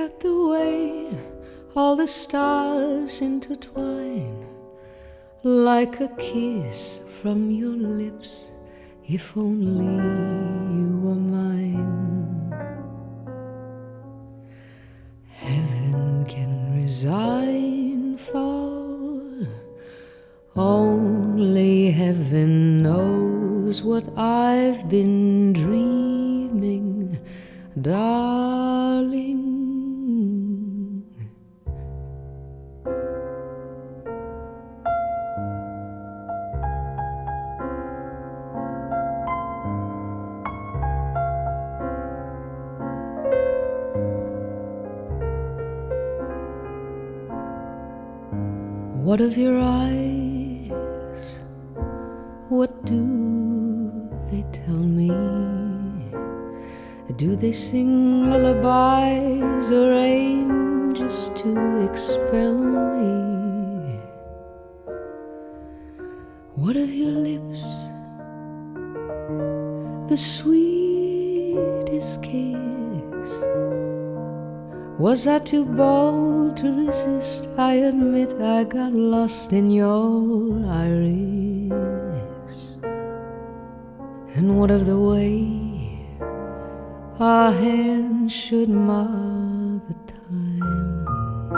at the way all the stars intertwine, like a kiss from your lips, if only you were mine. Heaven can resign, for only heaven knows what I've been dreaming, darling. What of your eyes? What do they tell me? Do they sing lullabies or aim just to expel me? What of your lips? The sweetest kiss. Was I too bold to resist? I admit I got lost in your iris. And what of the way our hands should mar the time?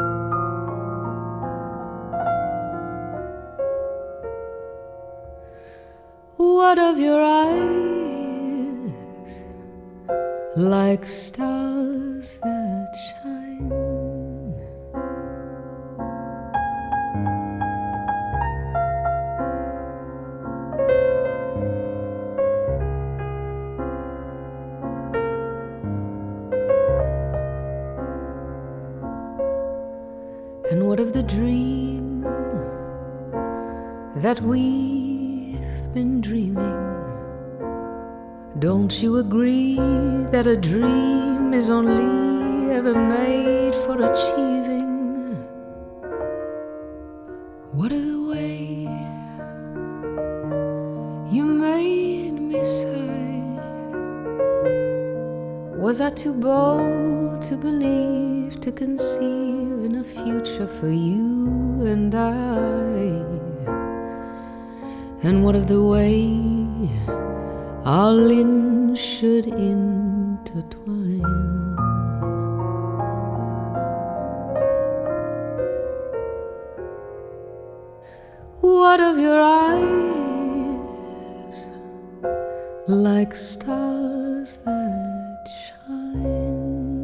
What of your eyes, like stars that shine? And what of the dream that we've been dreaming? Don't you agree that a dream is only ever made for achieving? What of the way you made me sigh? Was I too bold to believe, to conceive in a future for you and I? And what of the way our limbs should intertwine? What of your eyes, like stars that shine?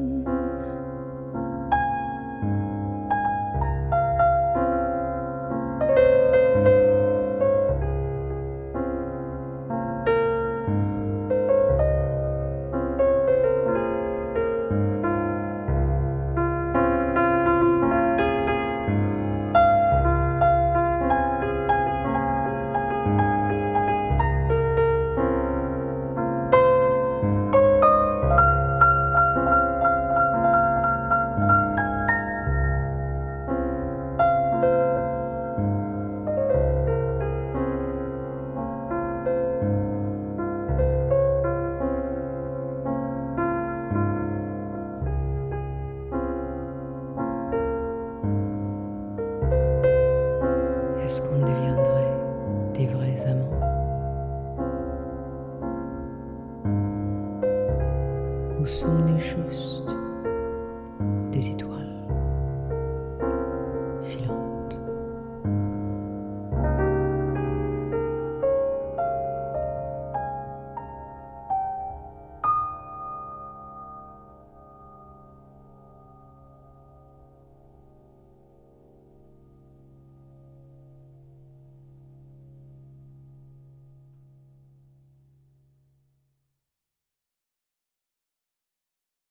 Est-ce qu'on deviendrait des vrais amants? Ou sommes-nous juste des étoiles?